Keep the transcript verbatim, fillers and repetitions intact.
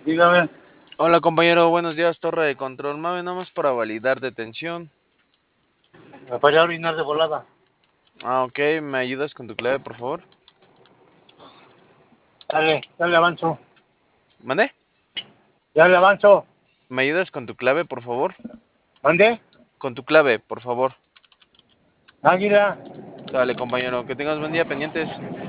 Dígame. Hola compañero, buenos días, torre de control. Mave, nada más para validar detención. Me podría orinar de volada. Ah, ok, ¿me ayudas con tu clave, por favor? Dale, dale avanzo. ¿Mande? Dale avanzo. ¿Me ayudas con tu clave, por favor? ¿Dónde? Con tu clave, por favor. Águila. Dale, compañero, que tengas buen día, pendientes.